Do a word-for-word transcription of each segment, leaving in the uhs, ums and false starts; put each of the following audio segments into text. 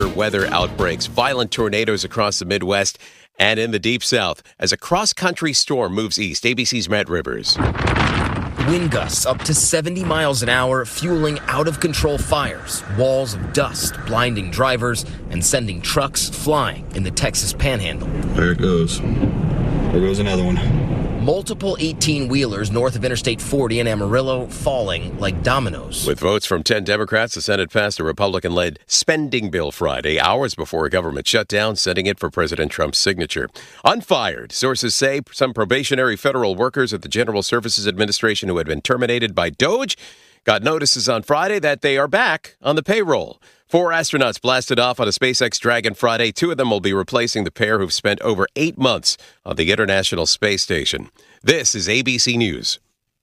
Weather outbreaks, violent tornadoes across the Midwest and in the Deep South as a cross-country storm moves east. A B C's Matt Rivers. Wind gusts up to seventy miles an hour, fueling out-of-control fires, walls of dust blinding drivers and sending trucks flying in the Texas Panhandle. There it goes. There goes another one. Multiple eighteen-wheelers north of Interstate forty in Amarillo falling like dominoes. With votes from ten Democrats, the Senate passed a Republican-led spending bill Friday, hours before a government shutdown, sending it for President Trump's signature. Unfired, sources say some probationary federal workers at the General Services Administration who had been terminated by DOGE got notices on Friday that they are back on the payroll. Four astronauts blasted off on a SpaceX Dragon Friday. Two of them will be replacing the pair who've spent over eight months on the International Space Station. This is A B C News.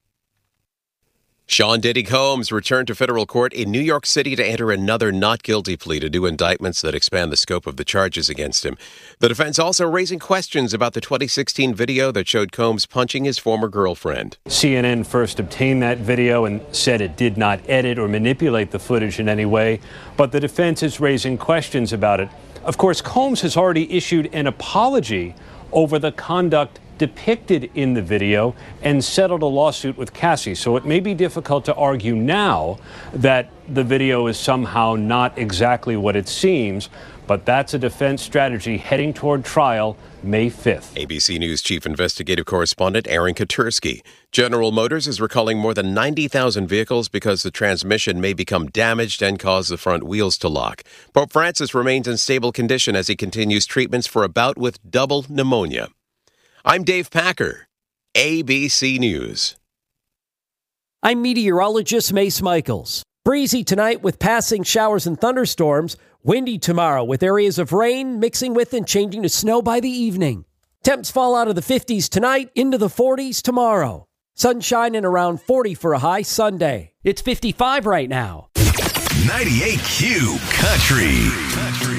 Sean Diddy Combs returned to federal court in New York City to enter another not guilty plea to new indictments that expand the scope of the charges against him. The defense also raising questions about the twenty sixteen video that showed Combs punching his former girlfriend. C N N first obtained that video and said it did not edit or manipulate the footage in any way, but the defense is raising questions about it. Of course, Combs has already issued an apology over the conduct depicted in the video and settled a lawsuit with Cassie. So it may be difficult to argue now that the video is somehow not exactly what it seems, but that's a defense strategy heading toward trial May fifth. A B C News chief investigative correspondent Aaron Katursky. General Motors is recalling more than ninety thousand vehicles because the transmission may become damaged and cause the front wheels to lock. Pope Francis remains in stable condition as he continues treatments for a bout with double pneumonia. I'm Dave Packer, A B C News. I'm meteorologist Mace Michaels. Breezy tonight with passing showers and thunderstorms. Windy tomorrow with areas of rain mixing with and changing to snow by the evening. Temps fall out of the fifties tonight into the forties tomorrow. Sunshine and around forty for a high Sunday. It's fifty-five right now. ninety-eight Q Country. Country.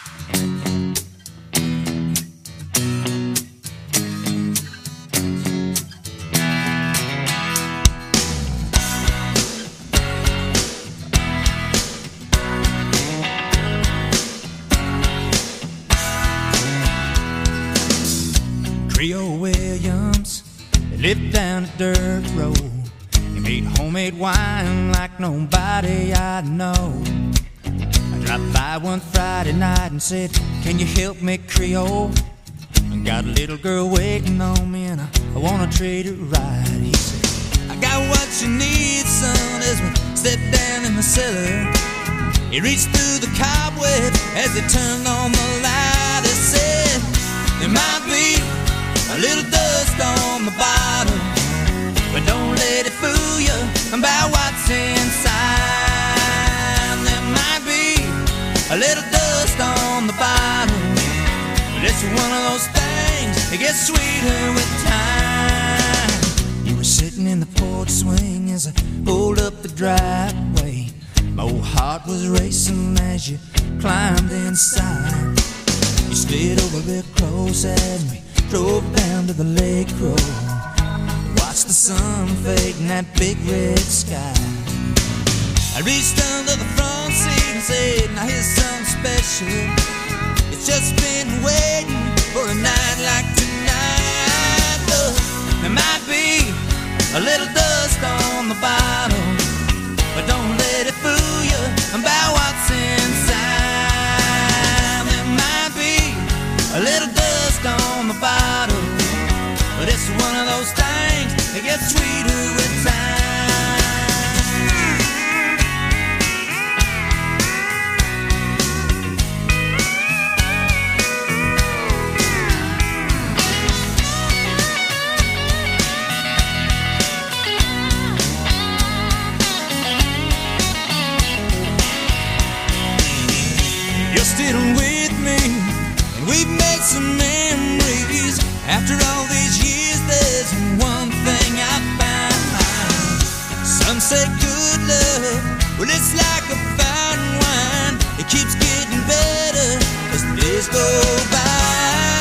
Trio Williams lived down a dirt road. He made homemade wine like nobody I know. I dropped by one Friday night and said, "Can you help me, Creole? I got a little girl waiting on me and I, I wanna treat her right." He said, "I got what you need, son," as we stepped down in the cellar. He reached through the cobweb as he turned on the light. He said, "There might be a little dust on the bottom, but don't let it fool you about what's inside. There might be a little dust on the bottom, but it's one of those things that gets sweeter with time." You were sitting in the porch swing as I pulled up the driveway. My old heart was racing as you climbed inside. You slid over real close and we drove down to the lake road. Watched the sun fade in that big red sky. I reached under the front seat and said, "Now here's something special. It's just been waiting for a night like tonight." Look, there might be a little dust on the bottom, but don't let it fool you about what's inside. There might be a little dust on the bottom, but it's one of those things that gets sweeter with time. You're still with me, and we've made some memories. After all these years, there's one thing I found. Some say good love, well, it's like a fine wine. It keeps getting better as the days go by.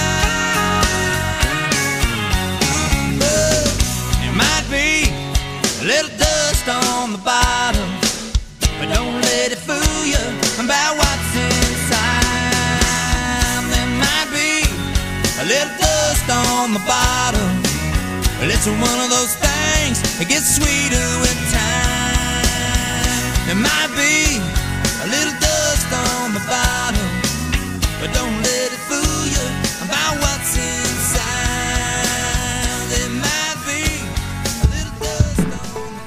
But there might be a little dust on the bottom, but don't let it fool you about what's inside. on the bottom. But it's one of those things that gets sweeter with time. There might be a little dust on the bottom, but don't let it fool you about what's inside. There might be a little dust on the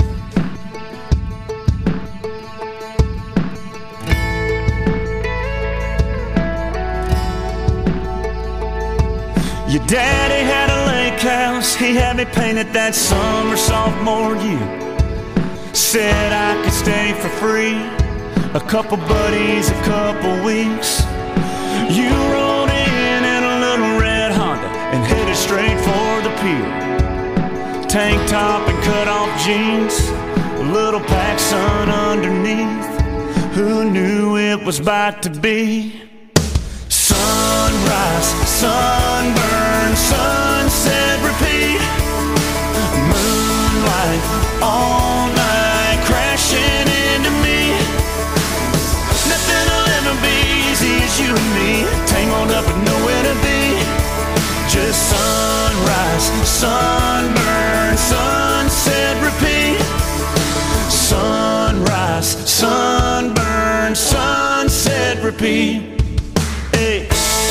bottom. Your daddy had a lake house, he had me painted that summer sophomore year. Said I could stay for free, a couple buddies, a couple weeks. You rolled in in a little red Honda and headed straight for the pier. Tank top and cut off jeans, a little PacSun underneath. Who knew it was about to be? Sunrise, sunburn, sunset, repeat. Moonlight, all night, crashing into me. Nothing will ever be easy as you and me, tangled up with nowhere to be. Just sunrise, sunburn, sunset, repeat. Sunrise, sunburn, sunset, repeat. Hey.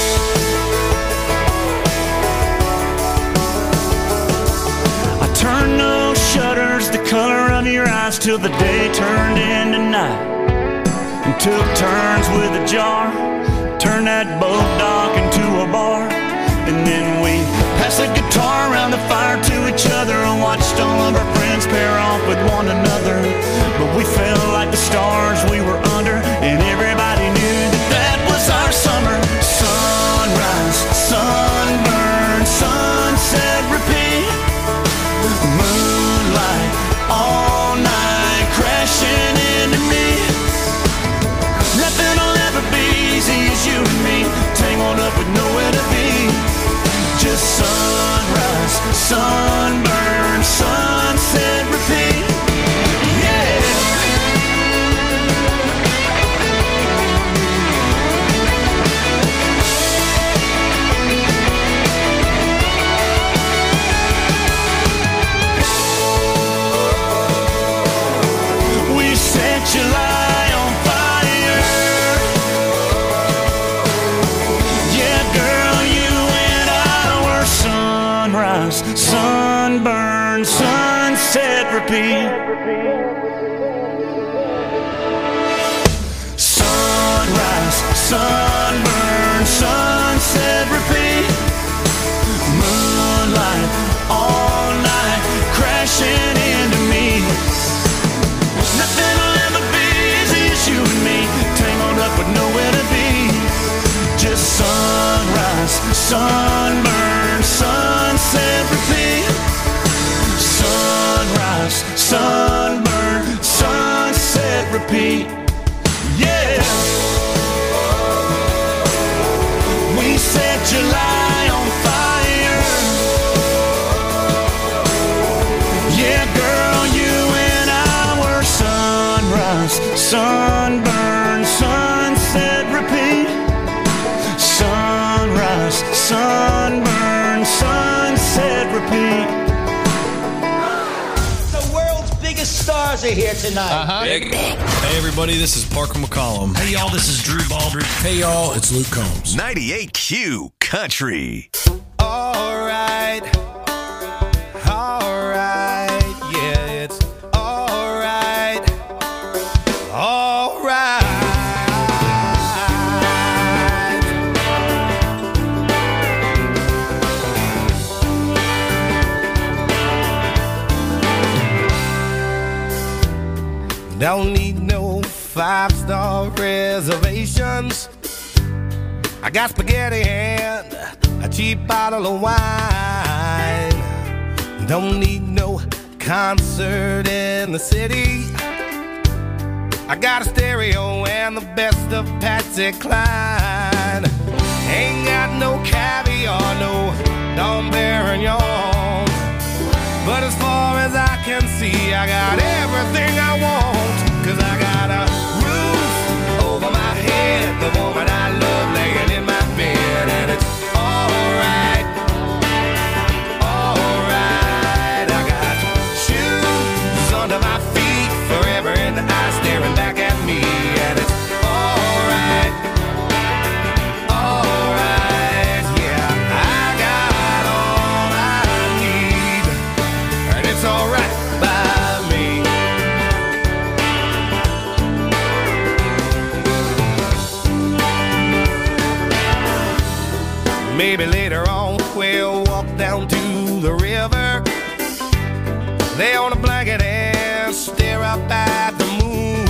I turned those shutters the color of your eyes till the day turned into night, and took turns with a jar, turned that boat dock into a bar. And then we passed the guitar around the fire to each other and watched all of our friends pair off with one another. But we felt like the stars we were under, and everybody knew that that was our summer. Sunrise, sunburn, sunset, repeat. Moonlight, all night, crashing into me. Nothing will ever be easy as you and me, tangled up with nowhere to be. Just sunrise, sunburn, sunset, repeat. Yeah. We set July on fire. Yeah, girl, you and I were sunrise, sunburn, sunset, repeat. Sunrise, sunburn, sunset, repeat. Moonlight, all night, crashing into me. Nothing will ever be easy as you and me, tangled up with nowhere to be. Just sunrise, sunburn, sunset, repeat. Sunrise, sunburn, sunset, repeat. Yeah. We set July on fire. Yeah, girl, you and I were sunrise, sunburn, sunset, repeat. Sunrise, sunburn, sunset, repeat. The world's biggest stars are here tonight. Uh-huh. Big. Hey, everybody, this is Parker McCollum. Hey, y'all, this is Drew Baldridge. Hey, y'all, it's Luke Combs. ninety-eight Q Country. All right, all right, yeah, it's all right, all right. Don't need no five-star reservations. I got spaghetti and a cheap bottle of wine. Don't need no concert in the city. I got a stereo and the best of Patsy Cline. Ain't got no caviar, no Dom Perignon. But as far as I can see, I got everything I want. Cause I got a roof over my head, the woman I love laying in my bed, and it's alright, Maybe later on we'll walk down to the river, lay on a blanket and stare up at the moon.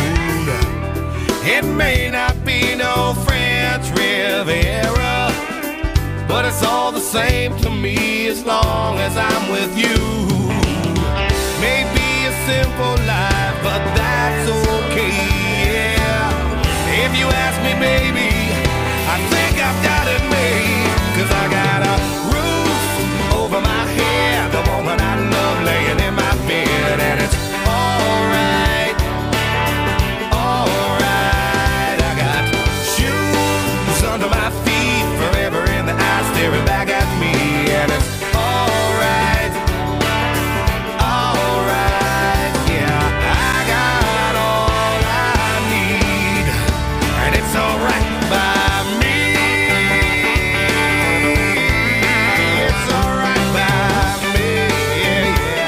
It may not be no French Riviera, but it's all the same to me as long as I'm with you. Maybe a simple life, but that's okay, yeah. If you ask me, baby, I think I've got it made, 'cause I got a roof over my head, the woman I love laying in my bed, and it's alright, alright. I got shoes under my feet, forever in the eyes staring back at me, and it's alright, alright, yeah. I got all I need, and it's alright by me. It's alright by me, yeah, yeah.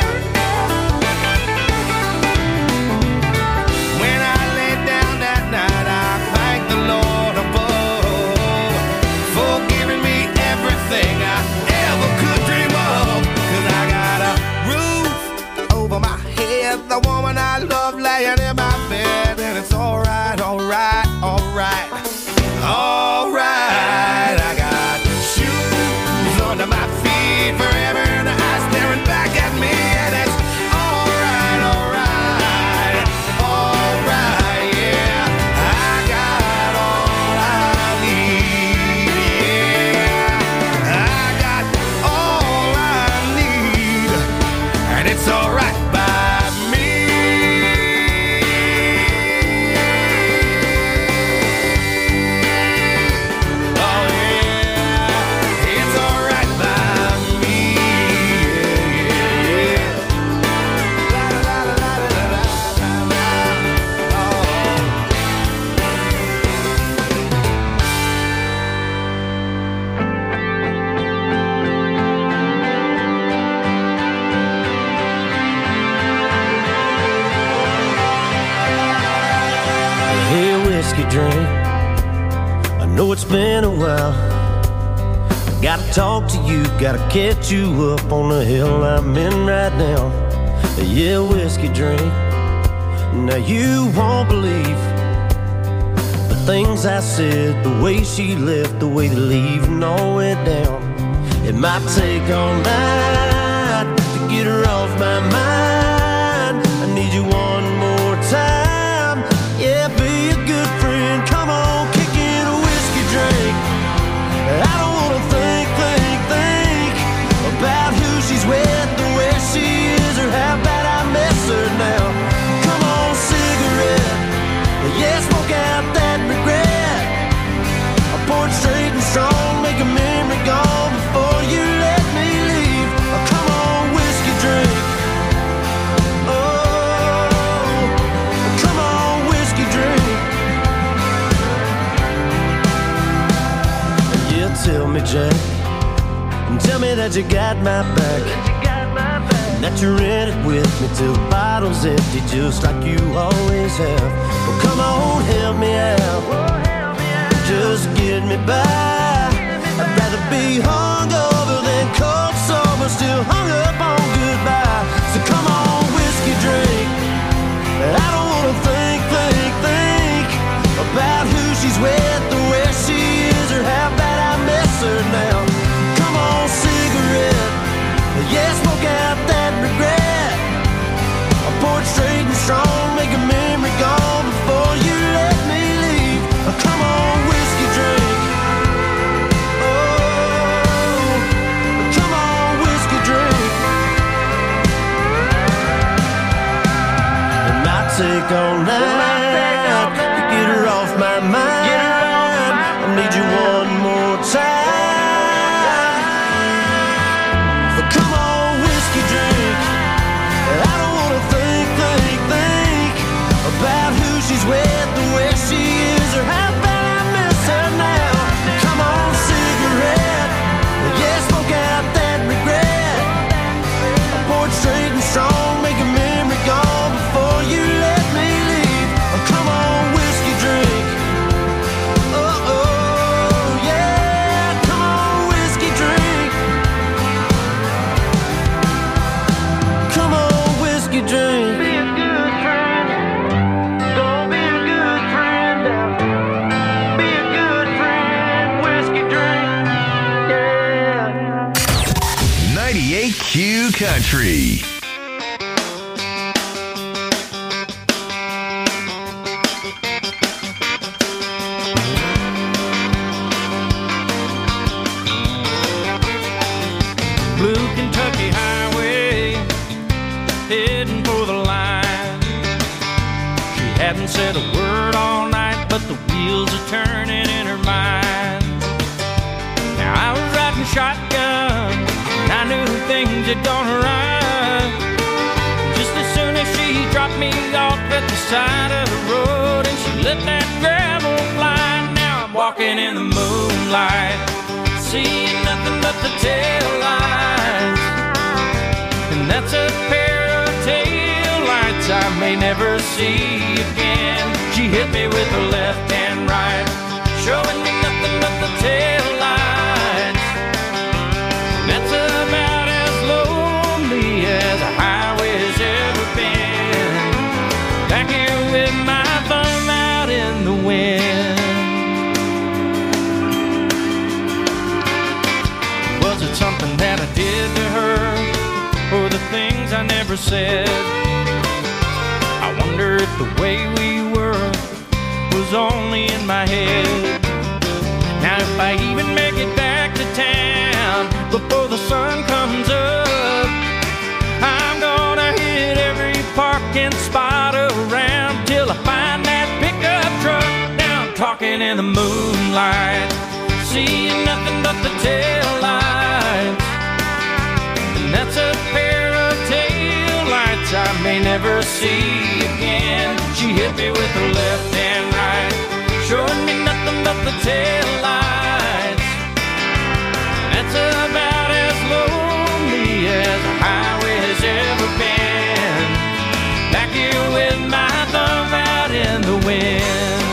When I lay down that night, I thank the Lord above for giving me everything I ever could dream of. 'Cause I got a roof over my head, the woman I love laying in my bed, and it's alright, alright, alright, alright. I got shoes under my feet, forever in the eyes staring back at me, and it's alright, alright, alright, yeah. I got all I need, yeah. I got all I need, and it's alright by me. Oh yeah, it's alright by me, yeah, yeah, yeah. La la la la la la la la. Oh. Hey, whiskey drink, I know it's been a while. I gotta talk to you, gotta catch you up on the hill I'm in right now. Yeah, whiskey drink, now you won't believe the things I said, the way she left, the way the leaving all went down. It might take all night to get her off my mind. I need you one more time. Yeah, be a good friend. Come on, kick in a whiskey drink. I don't wanna think, think, think about who she's with, the way she is, or how bad I miss her now. Come on, cigarette. Yeah, smoke out that regret. I pour it straight and strong, make a memory gone before you let me leave. Oh, come on, whiskey drink. Oh, come on, whiskey drink. Yeah, tell me, Jack, and tell me that you got my back, and that you're in it with me till the bottle's empty, just like you always have. Well, come on, help me out, just get me by. I'd rather be hungover than cold sober, still hung up on goodbye. So come on, whiskey drink. I don't wanna think, think, think about who she's with, the way she is, or how bad I miss her now. Come on, cigarette. Yeah, smoke out that regret. I pour it straight and strong, make a memory gone before you let me leave. Country. Blue Kentucky Highway, heading for the line. She hadn't said a word all night, but the wheels are turning in her mind. Now I was riding shotgun, and I knew things had gone right. Just as soon as she dropped me off at the side of the road, and she let that gravel fly. Now I'm walking in the moonlight, seeing nothing but the tail lights. And that's a pair of tail lights I may never see again. She hit me with her left and right, showing me nothing but the tail lights. That's about as lonely as a highway's ever been. Back here with my thumb out in the wind. Was it something that I did to her, or the things I never said? I wonder if the way we were was only in my head. Now if I even make it back to town before the sun comes up, I'm gonna hit every parking spot around till I find that pickup truck. Now I'm talking in the moonlight, seeing nothing but the tail lights. And that's a pair of tail lights I may never see again. She hit me with her left and right, showing me nothing but the tail lights. That's about as lonely as a highway has ever been. Back here with my thumb out in the wind.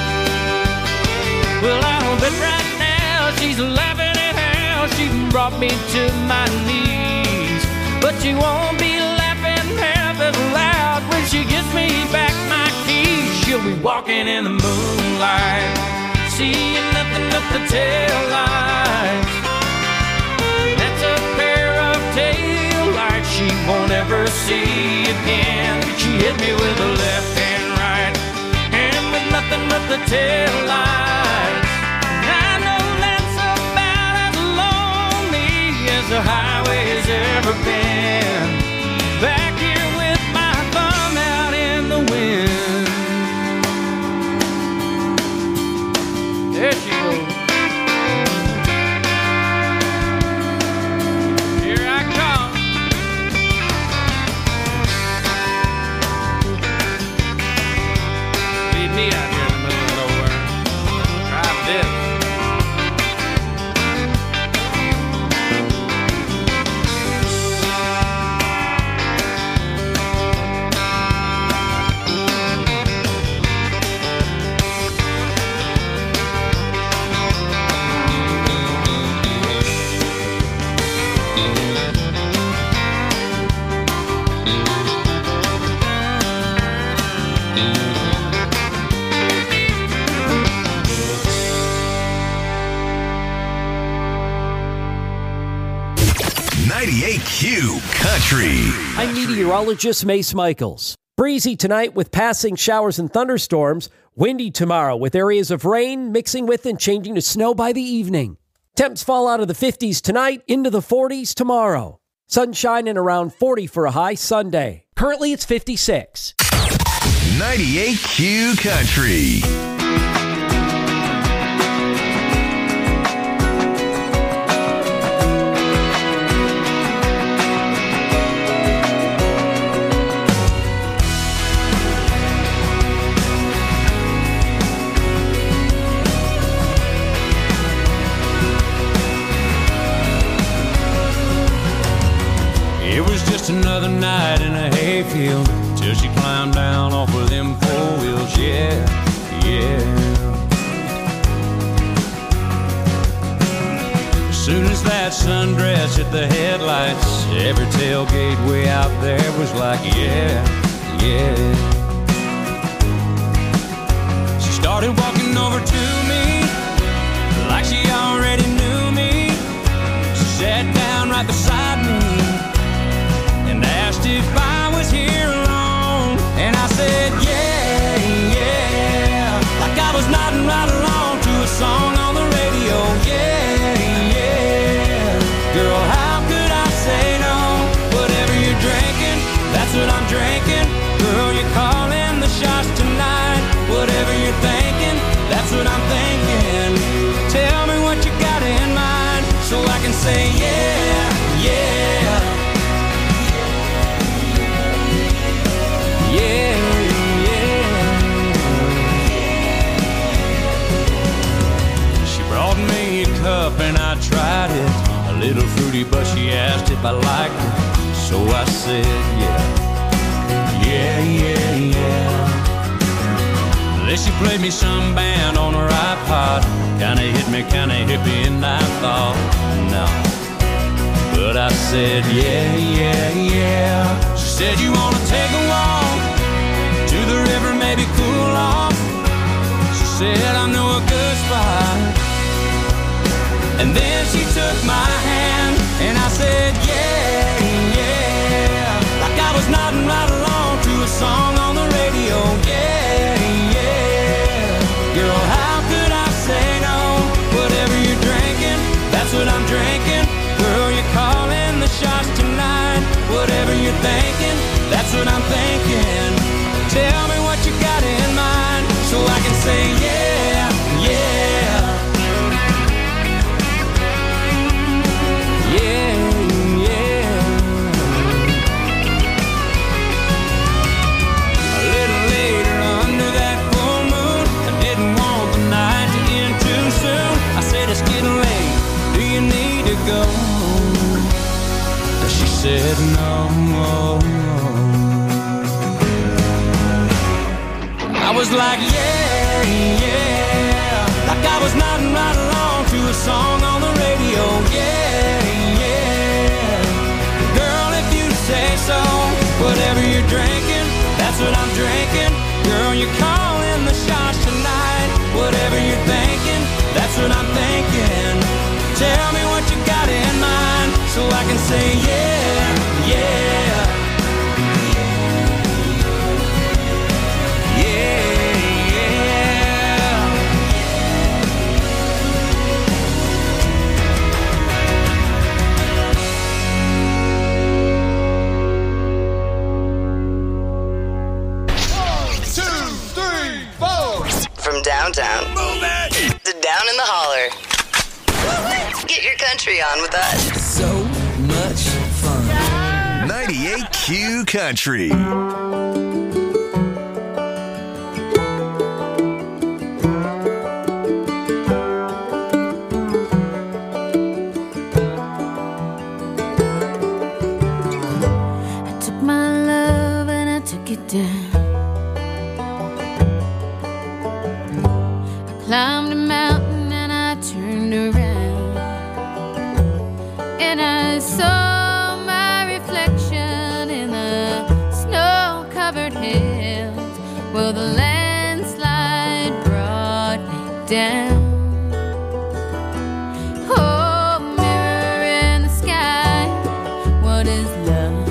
Well, I'll bet right now she's laughing at how she brought me to my knees. But she won't be laughing half as loud when she gives me back my keys. She'll be walking in the moonlight, seeing nothing but the tail lights. That's a pair of tail lights she won't ever see again. She hit me with the left and right, and with nothing but the tail lights. I know that's about as lonely as the highway's ever been. Back here with my thumb out in the wind. There she goes. Here I come. Leave me out here in the middle of nowhere. Drive this. ninety-eight Q Country. I'm meteorologist Mace Michaels. Breezy tonight with passing showers and thunderstorms. Windy tomorrow with areas of rain mixing with and changing to snow by the evening. Temps fall out of the fifties tonight into the forties tomorrow. Sunshine and around forty for a high Sunday. Currently it's fifty-six. ninety-eight Q Country. It was just another night in a hayfield till she climbed down off of them four wheels, yeah, yeah. As soon as that sundress hit the headlights, every tailgate way out there was like, yeah, yeah. She started walking over to me like she already knew me. She sat down right beside me, I'm thinking. Tell me what you got in mind, so I can say yeah, yeah. Yeah, yeah. She brought me a cup and I tried it. A little fruity, but she asked if I liked it. So I said yeah, yeah, yeah, yeah. Then she played me some band on her iPod. Kinda hit me, kinda hippie, and I thought, no. But I said, yeah, yeah, yeah. She said, you wanna take a walk to the river, maybe cool off? She said, I know a good spot. And then she took my hand, and I said, yeah, yeah. Like I was nodding right along to a song on the radio, yeah, yeah. Girl, how could I say no? Whatever you're drinking, that's what I'm drinking. Girl, you're calling the shots tonight. Whatever you're thinking, that's what I'm thinking. Tell me what you got in mind, so I can say yeah, yeah. Yeah, yeah. A little later under that full moon, I didn't want the night to end too soon. I said, it's getting late, do you need to go? She said no. I was like yeah, yeah. Like I was nodding right along to a song on the radio, yeah, yeah. Girl, if you say so, whatever you're drinking, that's what I'm drinking. Girl, you're calling the shots tonight. Whatever you're thinking, that's what I'm thinking. Tell me what you got in mind, so I can say yeah, yeah. Yeah, yeah. One, two, three, four. From downtown Move it. to down in the holler. Get your country on with us. So much fun. ninety-eight Q Country. I took my love and I took it down. I climbed a mountain and I turned around, and I saw my reflection in the snow-covered hills. Well, the landslide brought me down. Oh, mirror in the sky, what is love?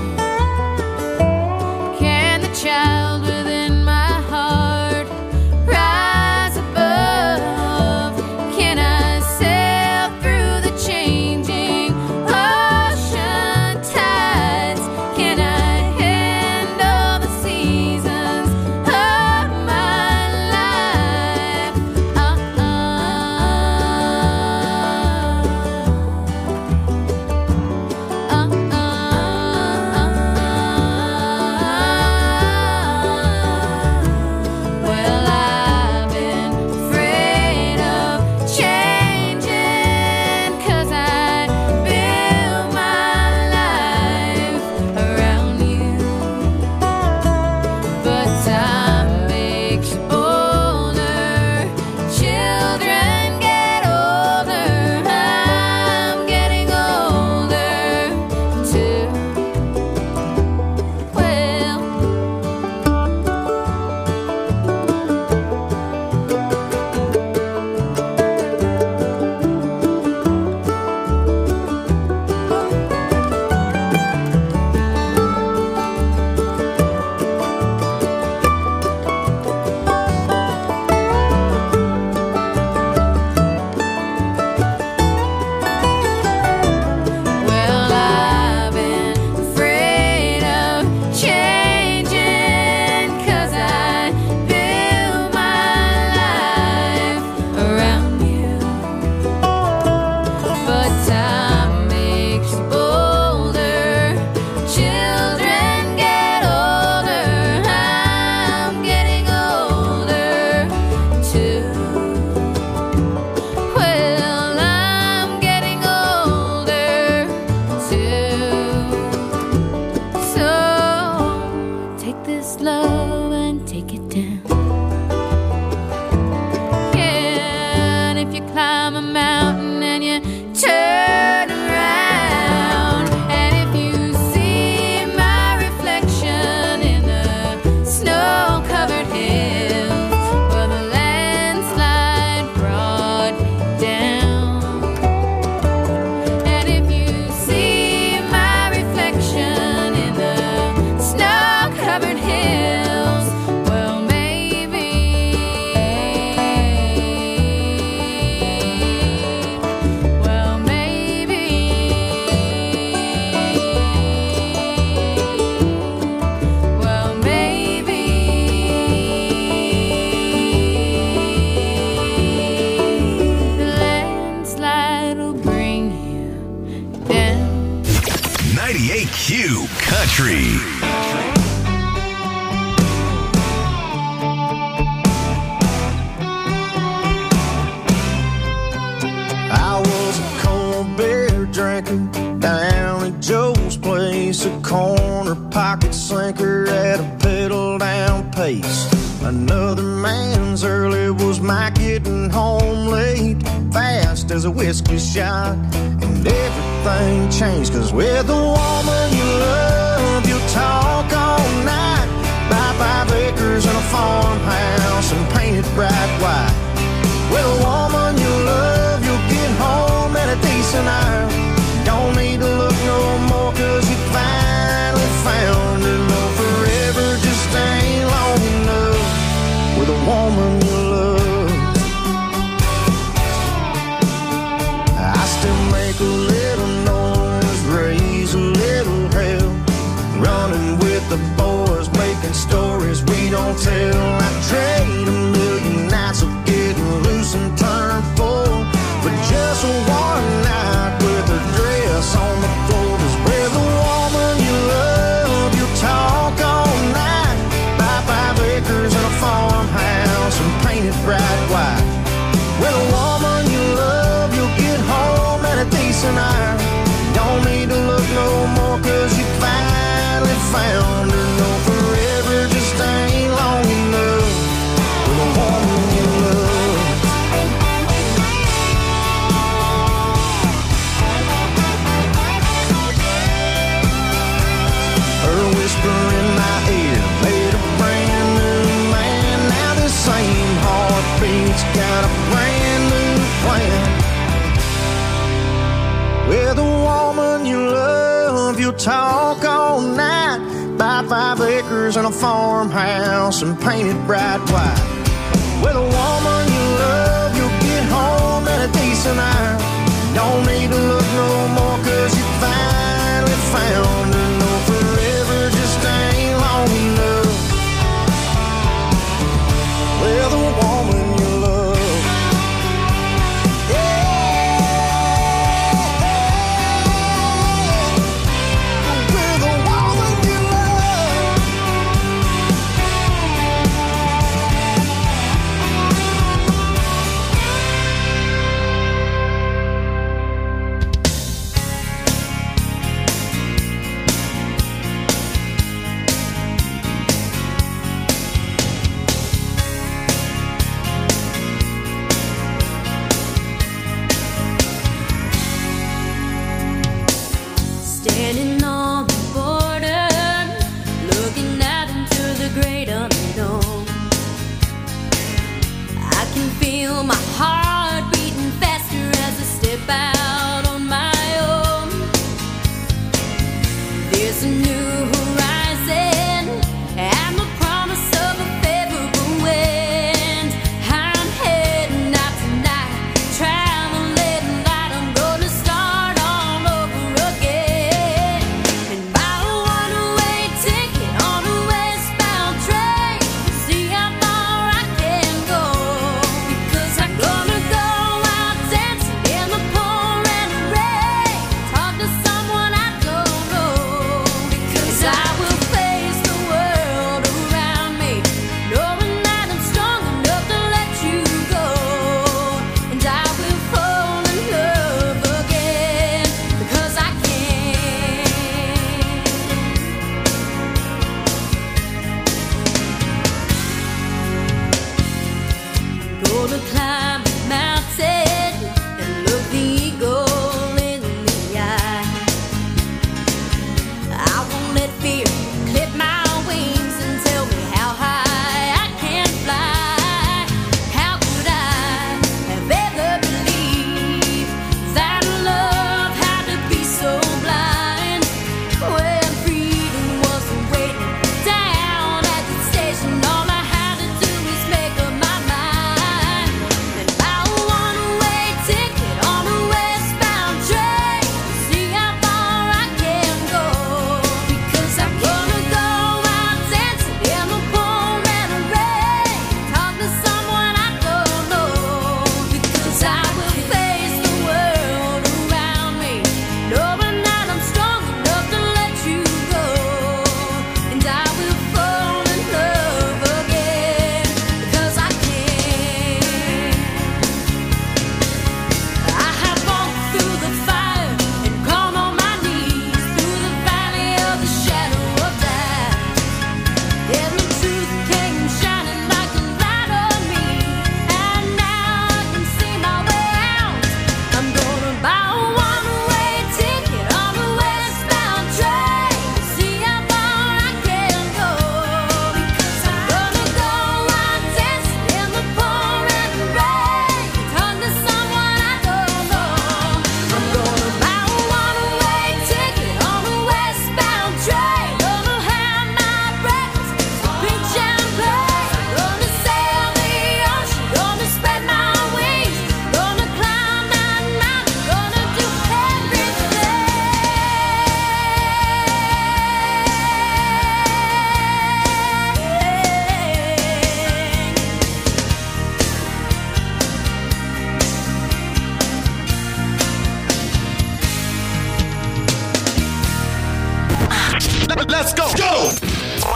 Can the child within my heart rise above? Can I sail through the changing ocean tides? Can I handle the seasons of my life? Uh-uh. climb a mountain and you turn around. And if you see my reflection in the snow-covered hills, well, the landslide brought me down. And if you see my reflection in the snow-covered hills, well, maybe, well, maybe, well, maybe the landslide will bring you down. ninety-eight Q Country. I was a cold beer drinker down at Joe's place, a corner pocket sinker at a pedal down pace. Another man's early was my getting home late, fast as a whiskey shot, and everything changed, cause with the woman you love, you talk all night, buy five acres and a farmhouse and paint it bright white. With a woman you love, you'll get home at a decent hour. Don't need to look no more, cause you finally found her. No, forever just ain't long enough with a woman you love. I still make a little noise, raise a little hell, running with the boys, making stories we don't tell. I trade a million nights of getting loose and turn full for just one night with a dress on the floor. Cause with a woman you love, you talk all night, buy five acres and a farmhouse and paint it bright white. With a woman you love, you'll get home at a decent hour. Don't need to look no more, cause you finally found her. No, forever just ain't long enough with a woman you love. Her whisper in my ear made a brand new man. Now the same heartbeat's got a brand new plan. With a woman you love, you'll talk all night, buy five acres and a farmhouse and paint it bright white. With a woman you love, you'll get home at a decent hour. Don't need to look no more, cause you finally found her. No, forever just ain't long enough with a woman you love.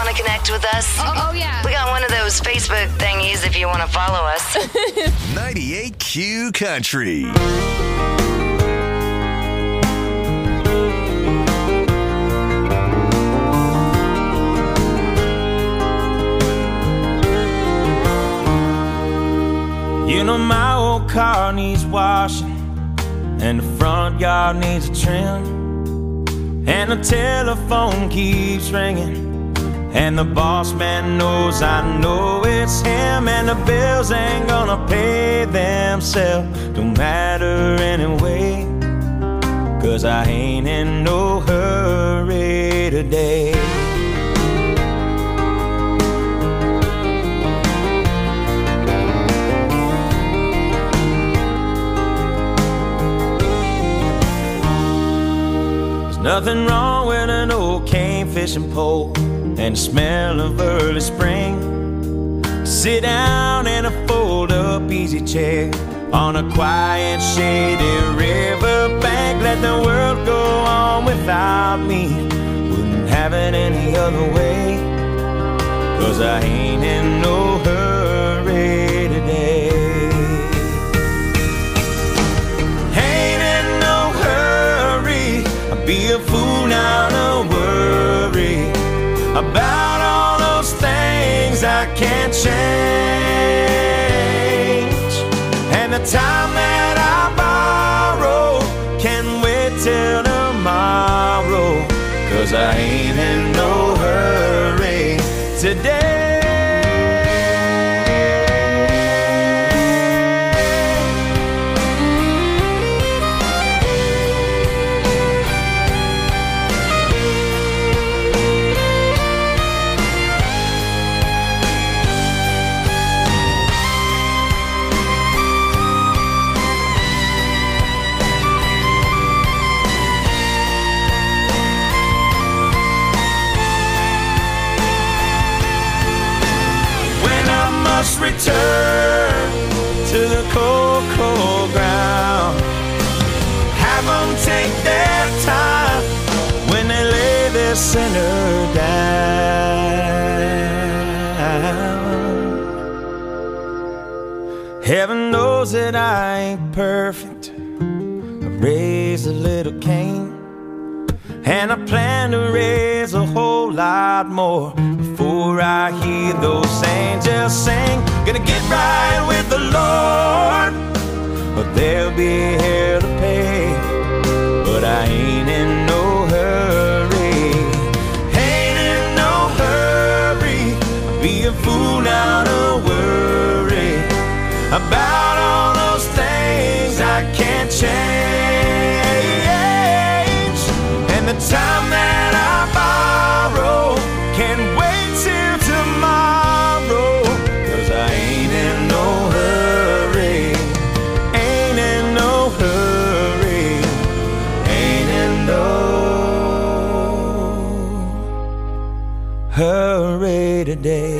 Want to connect with us? Oh, oh, yeah. We got one of those Facebook thingies if you want to follow us. ninety-eight Q Country. You know my old car needs washing, and the front yard needs a trim, and the telephone keeps ringing, and the boss man knows I know it's him, and the bills ain't gonna pay themselves. Don't matter anyway, 'cause I ain't in no hurry today. Nothing wrong with an old cane fishing pole and the smell of early spring. Sit down in a fold-up easy chair on a quiet, shady river bank. Let the world go on without me. Wouldn't have it any other way, 'cause I ain't in no hurry today. Be a fool now to worry about all those things I can't change. And the time that I borrow can wait till tomorrow, 'cause I ain't in no hurry today. Return to the cold, cold ground. Have them take their time when they lay their sinner down. Heaven knows that I ain't perfect. I raised a little Cain, and I plan to raise a whole lot more before I hear those angels sing. Gonna get right with the Lord, but there'll be hell to pay. But I ain't in no hurry, ain't in no hurry. I'll be a fool now to worry about all those things I can't change. And the time that I borrow can wait till tomorrow, 'cause I ain't in no hurry, ain't in no hurry, ain't in no hurry today.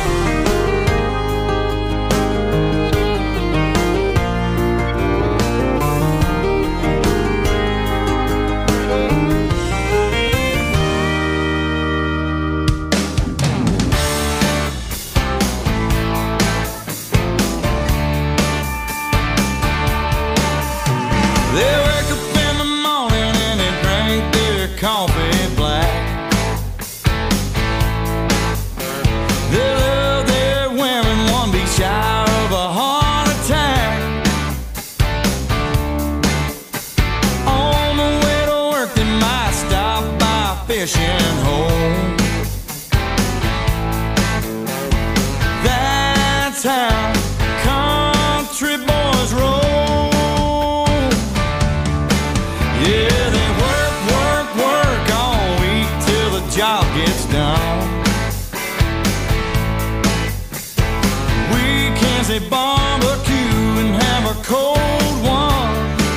Coffee black. They love their women, one be shy of a heart attack. On the way to work, they might stop by a fishing hole. That's how country boys roll. Yeah, they work, work, work all week till the job gets done. Weekends they barbecue and have a cold one.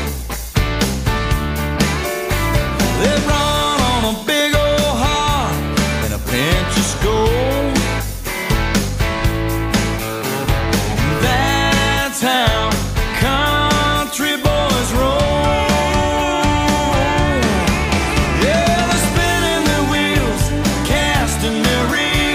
They run on a big old heart and a pinch of Skoal. That's how country boys roll. Yeah, they're spinning their wheels, casting their reels.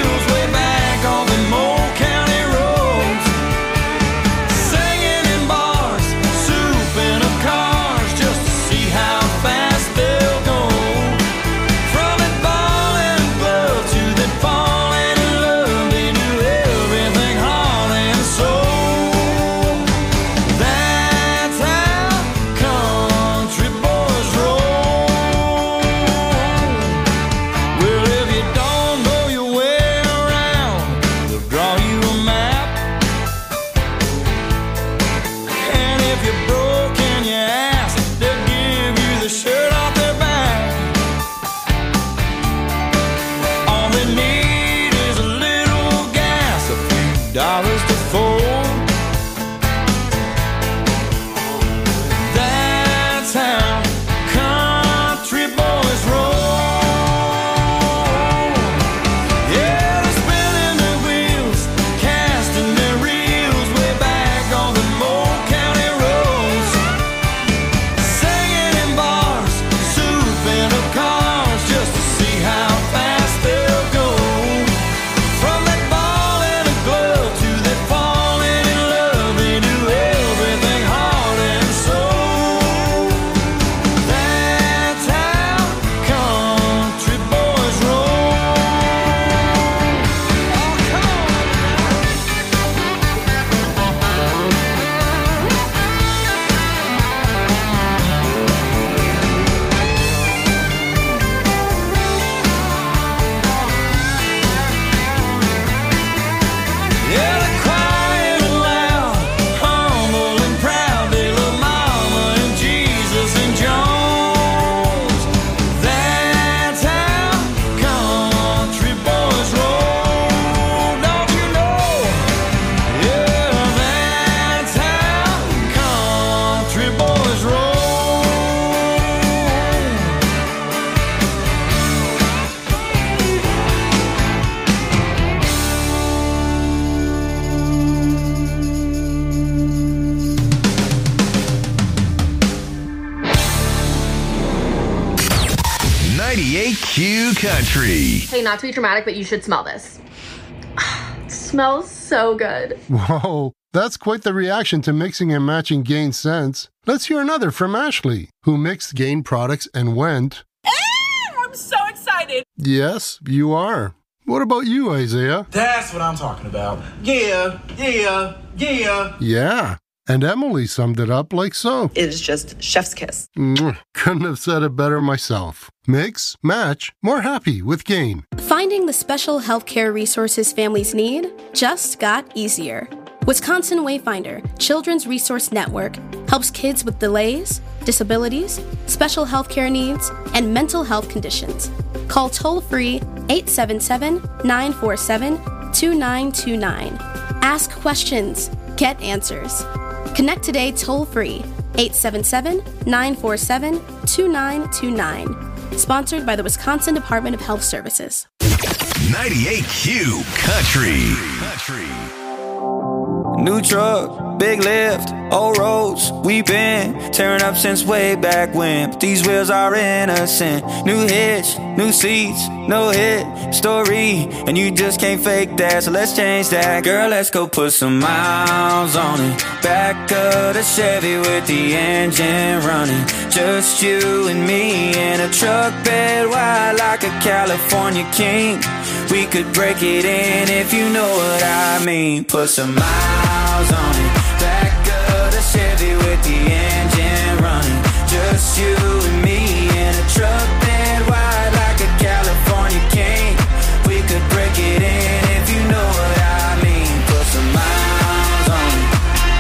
ninety-eight Q Country. Hey, not to be dramatic, but you should smell this. It smells so good. Whoa, that's quite the reaction to mixing and matching Gain scents. Let's hear another from Ashley, who mixed Gain products and went, I'm so excited. yes, you are. What about you, Isaiah? That's what I'm talking about. Yeah, yeah, yeah. Yeah. And Emily summed it up like so. It is just chef's kiss. Mwah. Couldn't have said it better myself. Mix, match, more happy with Gain. Finding the special healthcare resources families need just got easier. Wisconsin Wayfinder Children's Resource Network helps kids with delays, disabilities, special healthcare needs, and mental health conditions. Call toll-free eight seven seven, nine four seven, two nine two nine. Ask questions. Get answers. Connect today toll-free eight seven seven, nine four seven, two nine two nine. Sponsored by the Wisconsin Department of Health Services. ninety-eight Q Country. Country. New truck, big lift, old roads, we been tearing up since way back when. But these wheels are innocent. New hitch, new seats, no hit story, and you just can't fake that. So let's change that, girl. Let's go put some miles on it. Back of the Chevy with the engine running. Just you and me in a truck bed wide like a California king. We could break it in if you know what I mean. Put some miles on it. Back of the Chevy with the engine running. Just you and me in a truck bed wide like a California king. We could break it in if you know what I mean. Put some miles on it.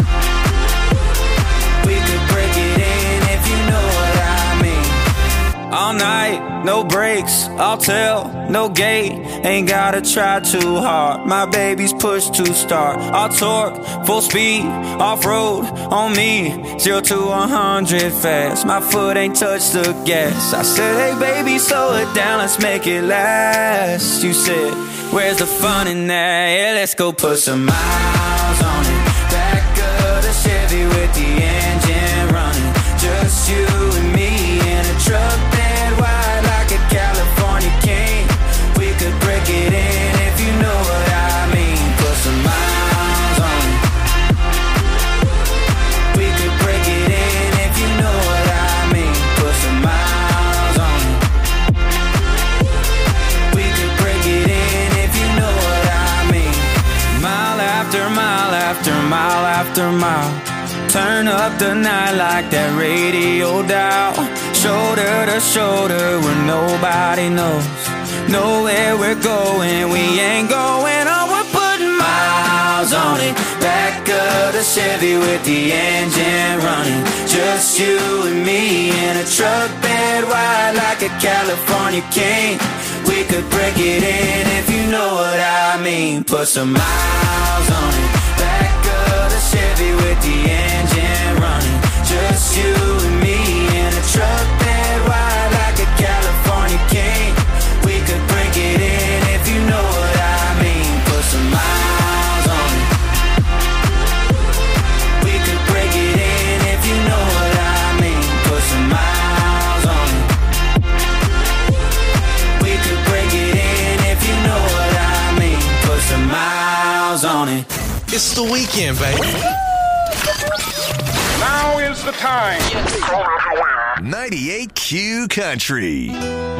We could break it in if you know what I mean. All night, no brakes, I'll tell, no gate. Ain't gotta try too hard. My baby's push to start. I'll torque, full speed, off-road on me. Zero to a hundred fast. My foot ain't touched the gas. I said, hey baby, slow it down, let's make it last. You said, where's the fun in that? Yeah, let's go put some miles on it. Back of the Chevy with the engine running. Just you and me in a truck bed wide like a California king. We could break it in if you know what I mean. Put some miles on it. We could break it in if you know what I mean. Put some miles on it. We could break it in if you know what I mean. Mile after mile after mile after mile. Turn up the night like that radio dial. Shoulder to shoulder where nobody knows. Know where we're going, we ain't going on. We're putting miles on it. Back of the Chevy with the engine running. Just you and me in a truck bed wide like a California king. We could break it in if you know what I mean. Put some miles on it. Back of the Chevy with the engine running. Just you and me in a truck bed wide like a California king. We could break it in if you know what I mean. Put some miles on it. We could break it in if you know what I mean. Put some miles on it. We could break it in if you know what I mean. Put some miles on it. It's the weekend, baby. Now is the time. ninety-eight Q Country.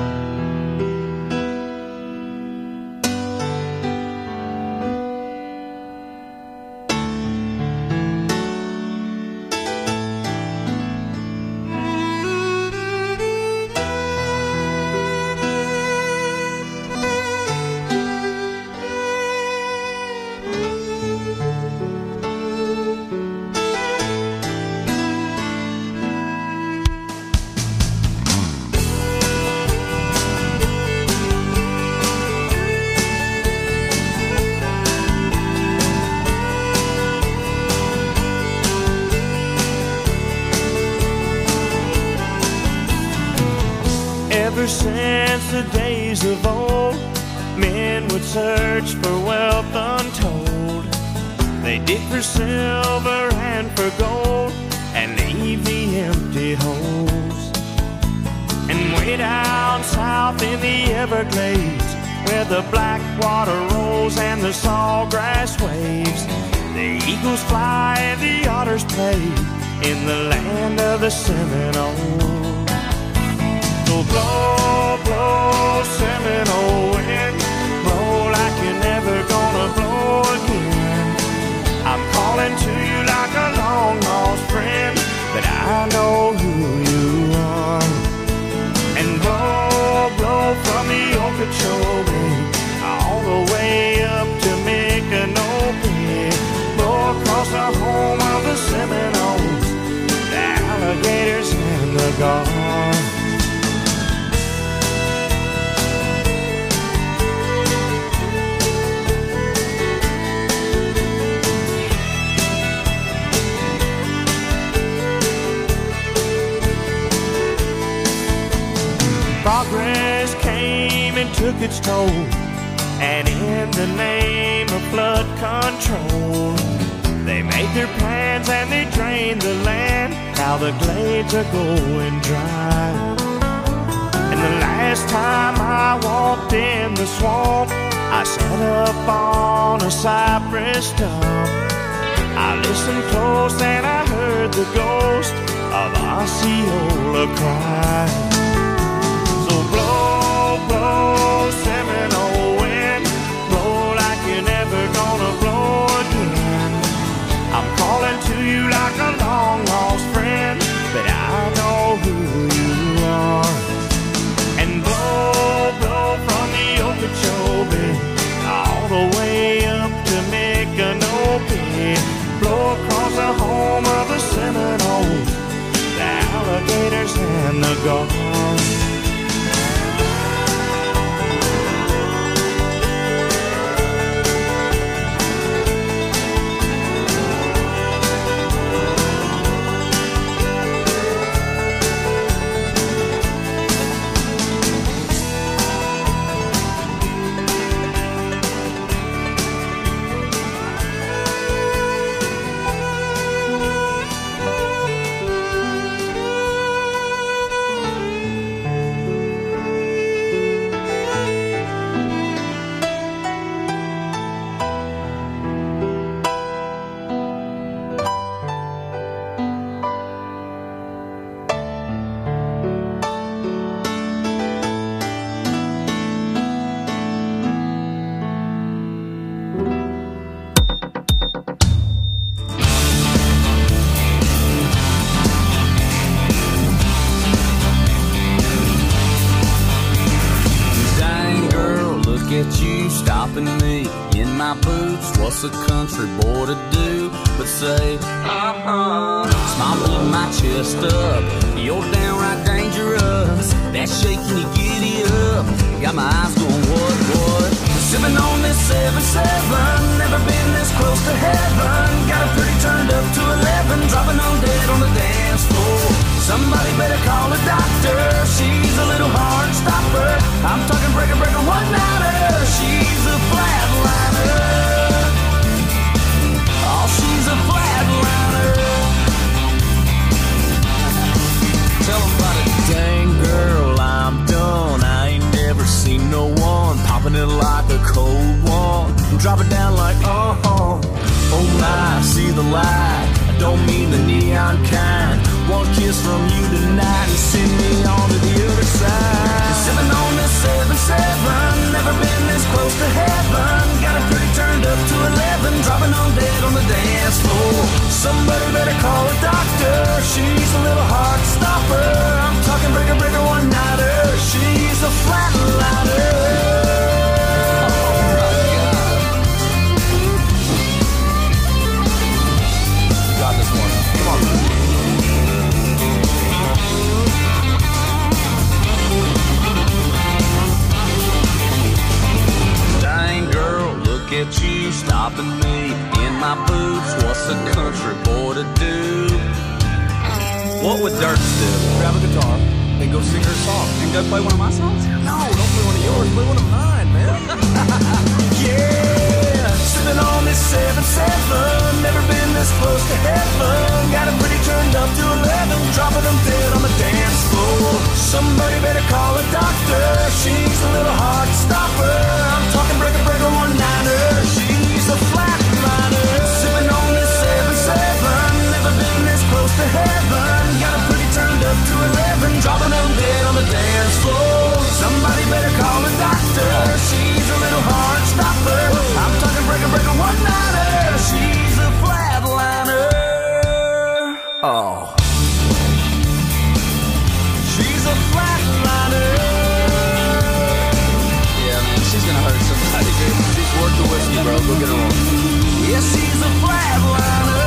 Ever since the days of old, men would search for wealth untold. They dig for silver and for gold, and leave the empty holes. And way down south in Everglades, where the black water rolls and the sawgrass waves. The eagles fly and the otters play in the land of the Seminoles. So blow, blow, Seminole wind, blow like you're never gonna blow again. I'm calling to you like a long lost friend, but I know who you are. And blow, blow from the Okeechobee all the way up to Micanopy, blow across the home of the Seminoles, the alligators and the gulls. Progress came and took its toll, and in the name of flood control, they made their plans and they drained the land. Now the glades are going dry. And the last time I walked in the swamp, I sat up on a cypress stump. I listened close and I heard the ghost of Osceola cry. Blow, blow, Seminole wind, blow like you're never gonna blow again. I'm calling to you like a long lost friend, but I know who you are. And blow, blow from the Okeechobee all the way up to Micanopy, blow across the home of the Seminoles, the alligators and the gulls. What's a country boy to do but say, uh-huh? Smile, pull my chest up, you're downright dangerous. That shaking you giddy up, got my eyes going what, what? Sipping on this seven seven, never been this close to heaven. Got a pretty turned up to eleven, dropping on dead on the dance floor. Somebody better call a doctor, she's a little hard stopper. I'm talking breaker, breaker, one-nighter, she's a flatliner. She's a flatliner. Tell 'em about it. Dang girl, I'm done. I ain't never seen no one popping it like a cold one. Drop it down like uh-huh. Oh my, see the light. I don't mean the neon kind. One kiss from you tonight and send me on to the other side. Sipping on this seven seven, never been this close to heaven. Got it pretty turned up to eleven, dropping on dead on the dance floor. Somebody better call a doctor, she's a little heart stopper. I'm talking breaker, breaker, one-nighter, she's a flatliner. At you stopping me in my boots. What's a country boy to do? What would Dirks do? Grab a guitar and go sing her song. And go play one of my songs? No, don't play one of yours. Play one of mine, man. Yeah, sipping on this seven seven. Never been this close to heaven. Got it pretty turned up to eleven, dropping them dead on the dance floor. Somebody better call a doctor. She's a little dance floor. Somebody better call a doctor. She's a little heart stopper. I'm talking breaker, breaker, one-nighter. She's a flatliner. Oh. She's a flatliner. Yeah, man, she's gonna hurt somebody, dude. She's worth the whiskey, bro. Go get her on. Yeah, she's a flatliner.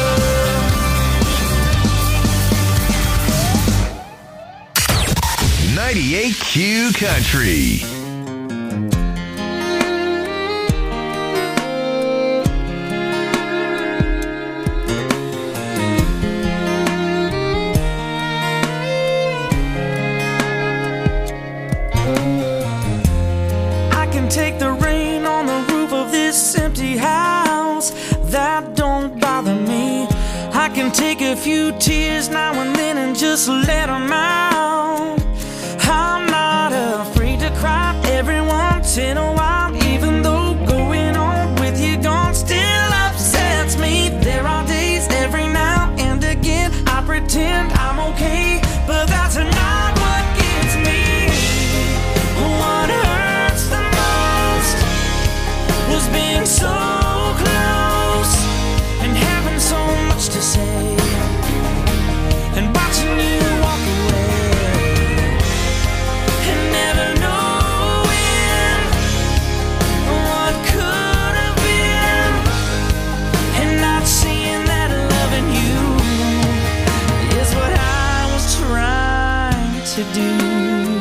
ninety-eight Q Country. I can take the rain on the roof of this empty house. That don't bother me. I can take a few tears now and then and just let them out. I'm not afraid to cry every once in a while, even though going on with you gone still upsets me. There are days every now and again I pretend I'm okay, but that's not what gets me. What hurts the most was being so close and having so much to say and watching you walk away and never knowing what could have been and not seeing that loving you is what I was trying to do.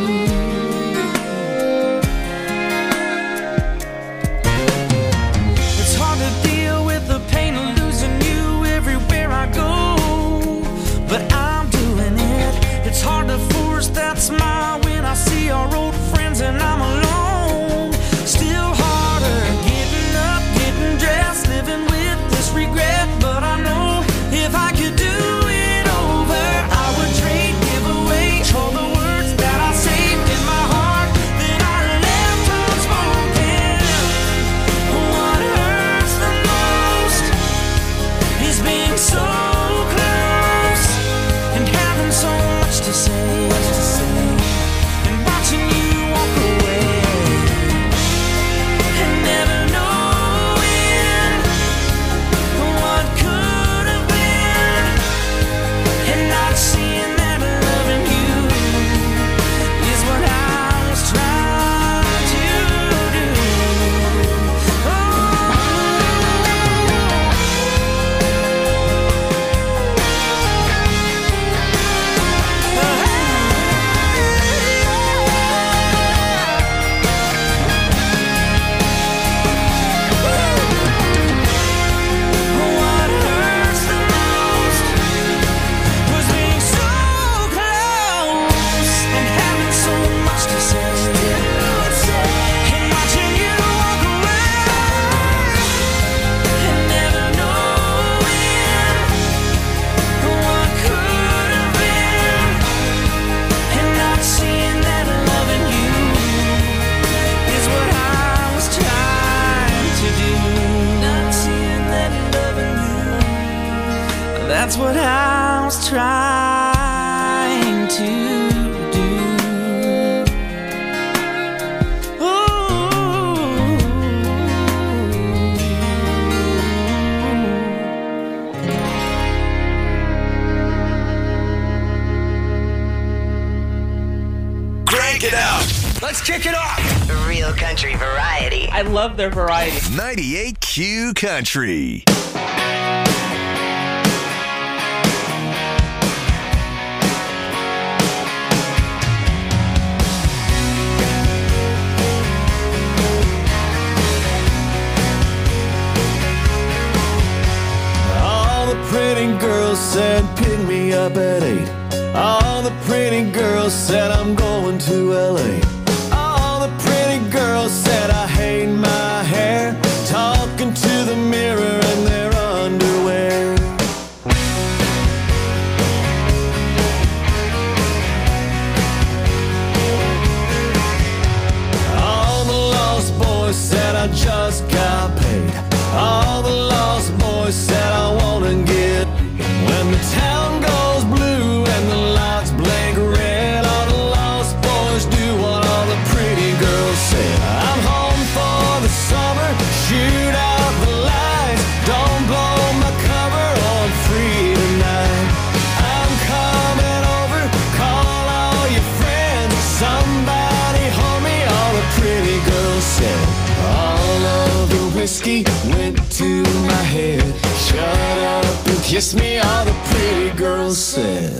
It's hard to deal with the pain of losing you everywhere I go, but I'm doing it. It's hard to force that smile when I see our old friends and I'm alone. Still harder getting up, getting dressed, living with this regret. But I know if I could do it over, I would trade, give away all the words that I saved in my heart that I left unspoken. What hurts the most is being so close and having so much to say, and watching you walk away and never knowing what could have been and not seeing that loving you is what I was trying to do. What hurts the most was being so close and having so much to say and watching you walk away and never knowing what could have been and not seeing that loving you is what I was trying to do. Not seeing that loving you, that's what I was trying to do. Crank it out. Let's kick it off. Real country variety. I love their variety. ninety-eight Q Country. All the pretty girls said pick me up at eight. All the pretty girls said I'm going to L A. All the pretty girls said I hate my hair, talking to the mirror in their underwear. All the lost boys said I just got paid. All the lost boys said I wanna get. When the town goes blue and the lights blink red, all the lost whiskey went to my head. Shut up and kiss me, all the pretty girls said.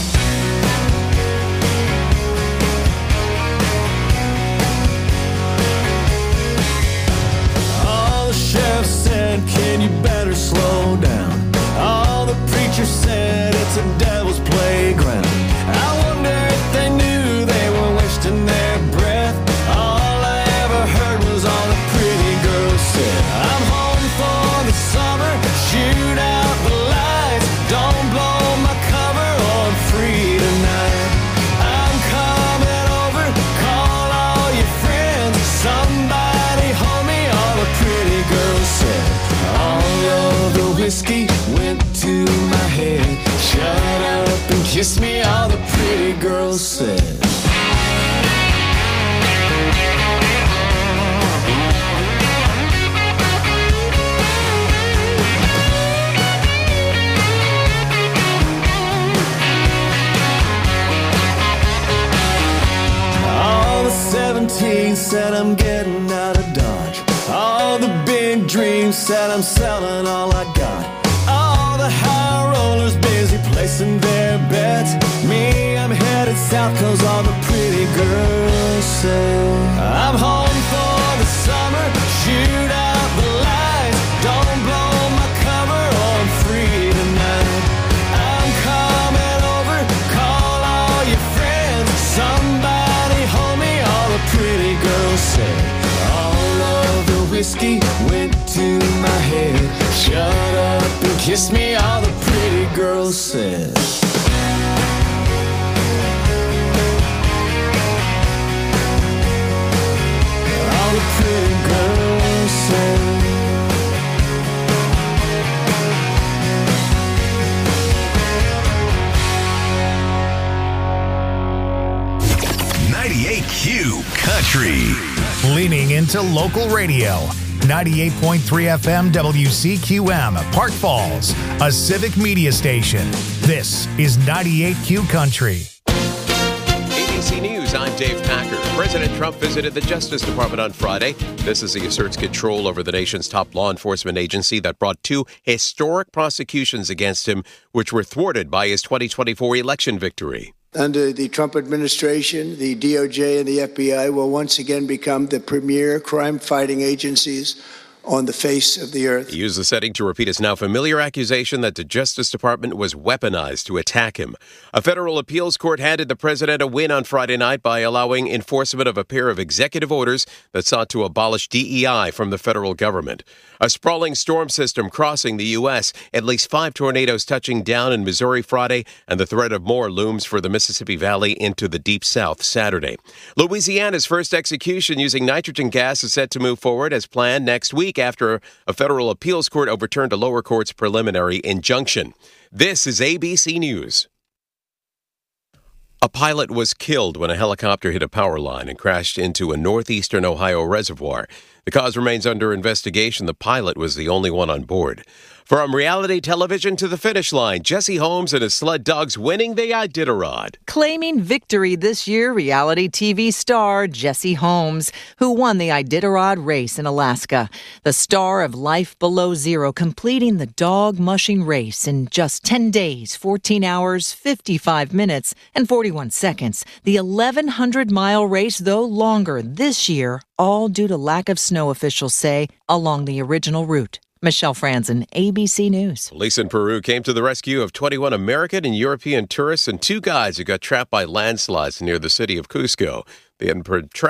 All the sheriff said, can you better slow down? All the preachers said, it's a devil's playground. I wonder if they knew they were wasting their breath. All I ever heard was all the pretty girls said. I'm home for the summer, shoot out the lights. Don't blow my cover, or I'm free tonight. I'm coming over, call all your friends. Somebody hold me, all the pretty girls said. All of the whiskey went to my head. Shut up and kiss me, all the pretty girls said. All the seventeen said I'm getting out of Dodge. All the big dreams said I'm selling all I got. All the high rollers busy placing their bets. Me, I'm headed south cause all the pretty girls say. I'm home for the summer, shoot out the lights. Don't blow my cover, or I'm free tonight. I'm coming over, call all your friends. Somebody hold me, all the pretty girls say. All of the whiskey went to my head. Shut up and kiss me, all the pretty girls said. All the pretty girls said. ninety-eight Q Country. Leaning into local radio. ninety-eight point three F M W C Q M, Park Falls, a civic media station. This is ninety-eight Q Country. A B C News, I'm Dave Packer. President Trump visited the Justice Department on Friday. This as he asserts control over the nation's top law enforcement agency that brought two historic prosecutions against him, which were thwarted by his twenty twenty-four election victory. Under the Trump administration, the D O J and the F B I will once again become the premier crime-fighting agencies on the face of the earth. He used the setting to repeat his now familiar accusation that the Justice Department was weaponized to attack him. A federal appeals court handed the president a win on Friday night by allowing enforcement of a pair of executive orders that sought to abolish D E I from the federal government. A sprawling storm system crossing the U S, at least five tornadoes touching down in Missouri Friday, and the threat of more looms for the Mississippi Valley into the Deep South Saturday. Louisiana's first execution using nitrogen gas is set to move forward as planned next week after a federal appeals court overturned a lower court's preliminary injunction. This is A B C News. A pilot was killed when a helicopter hit a power line and crashed into a northeastern Ohio reservoir. The cause remains under investigation. The pilot was the only one on board. From reality television to the finish line, Jesse Holmes and his sled dogs winning the Iditarod. Claiming victory this year, reality T V star Jesse Holmes, who won the Iditarod race in Alaska. The star of Life Below Zero completing the dog mushing race in just ten days, fourteen hours, fifty-five minutes, and forty-one seconds. The eleven hundred mile race, though longer this year, all due to lack of snow, officials say, along the original route. Michelle Franzen, A B C News. Police in Peru came to the rescue of twenty-one American and European tourists and two guides who got trapped by landslides near the city of Cusco. They had been trapped